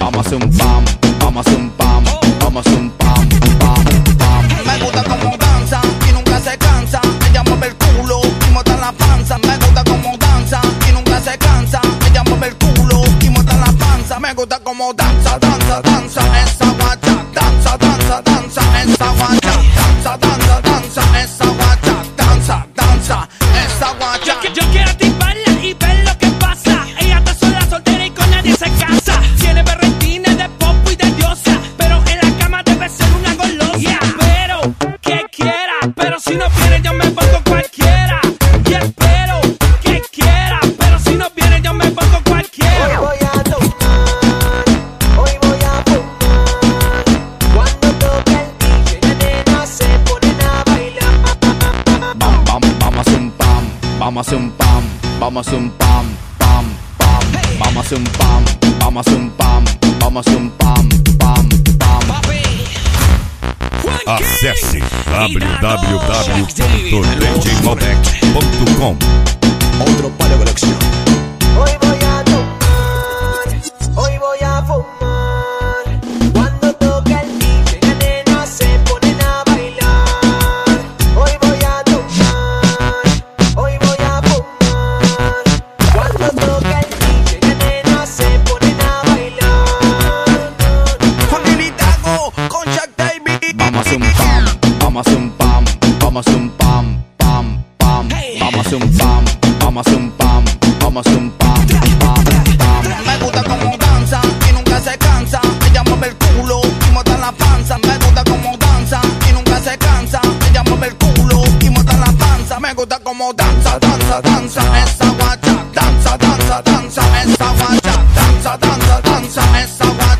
vamos a hacer un pam, vamos a hacer un pam, vamos a hacer un pam, pam, pam. Me gusta como danza y nunca se cansa. Ella mueve el culo y muestra la panza. Me gusta como danza y nunca se cansa. Ella mueve el culo y muestra la panza. Me gusta como danza, danza, danza. Esa guacha, danza, danza, danza. Esa guacha, danza, danza, danza. Esa guacha, danza, danza. Esa guacha. Yo quiero activarla y ver lo que pasa. Ella está sola, soltera y con nadie se casa. Tiene berretines de pop y de diosa, pero en la cama debe ser una golosa. Pero que quiera, pero si no viene yo me pongo cualquiera. Y espero que quiera, pero si no viene yo me pongo cualquiera. Hoy voy a tomar, hoy voy a fumar. Cuando toque el DJ, las nenas se ponen a bailar. Bam, bam, vamos a hacer un pam, vamos a hacer un pam, vamos a hacer un pam, pam, pam. Vamos a hacer un pam, vamos a hacer un pam, vamos a hacer un pam, pam, pam. Acesse www.djmobex.com. Otro palo de colección. Hoy voy a tomar, hoy voy a fumar. Cuando toque el DJ, las nenas se ponen a bailar. Hoy voy a tomar, hoy voy a fumar. Cuando toque el DJ, las nenas se ponen a bailar. Con Lili Tago, con Jack David. Vamos a hacer un pam, vamos a hacer un pam, vamos a hacer un pam, pam, pam. Vamos a hacer un pam, vamos a hacer un pam, vamos a hacer un pam, pam, pam. Me gusta como danza y nunca se cansa. Ella mueve el culo y muestra la panza. Me gusta como danza y nunca se cansa. Ella mueve el culo y muestra la panza. Me gusta como danza, danza, danza. Esa guacha, danza, danza, danza. Esa guacha, danza, danza, danza. Esa guacha.